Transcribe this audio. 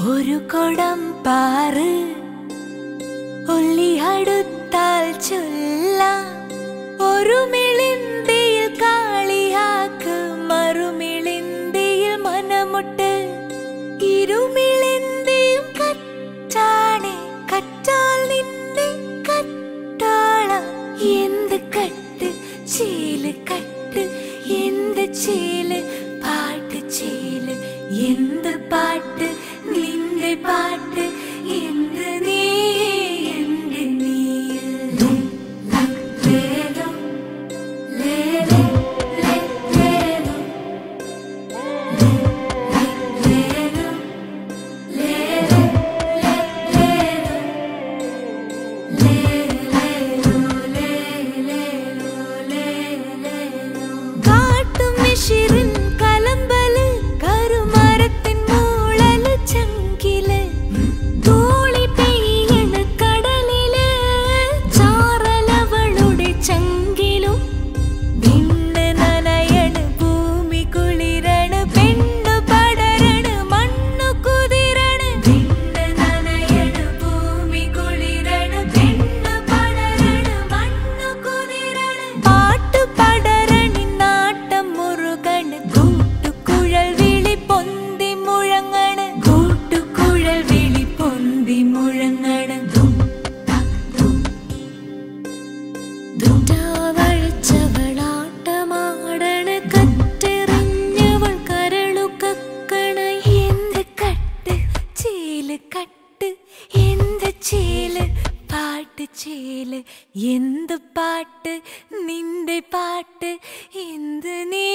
ഒരു കൊടം പാറ് ഒല്ലി അടുത്താൽ ചൊല്ലാം ഒരു മിളിന്തിയിൽ കാളിയാക്ക് മറുമിളിന്തിയിൽ മനമുട്ട് ഇരുമിളിന്തിയും കറ്റാണെ കറ്റാൽ നിന്നെ കട്ടാളം എന്ത് കട്ട് ചീല് കട്ട് എന്ത് ചീല് പാട്ട് ചീല് എന്ത് പാട്ട് നിന്റെ പാട്ട് എന്ത് നീ എന്റെ നീ ലേലോ ലേലോ ലേലോ ലേലോ ലേലോ ലേലോ കാട്ടും മിശ്രിൻ കലമ്പല് കരുമരത്തിൻ മൂളല് ചങ്കില് തൂളി പെയ്യണ് കടലില് ചാറലവളുടെ ചങ്കിലും വിണ്ണ് നനയണ് ഭൂമി കുളിരണ പെണ്ണു പടരണ മണ്ണു കുതിരണ വിണ്ണ് നനയണ് ഭൂമി കുളിരണ പെണ്ണു പടരണ മണ്ണു കുതിരണ പാട്ടു പടരണി നാട്ടം മുറുകണ് കൂട്ടുകുഴൽ വിളി പൊന്തി മുഴങ്ങണ് കൂട്ടുകുഴൽ വിളി പൊന്തി മുഴങ്ങണ് വഴിച്ചവളാട്ടമാടണ് കറ്റെറിഞ്ഞവൾ കരളു കക്കണ എന്ത് കട്ട് ചീല് കട്ട് എന്ത് ചീല് പാട്ട് ചീല് എന്ത് പാട്ട് നിന്റെ പാട്ട് എന്ത് നീ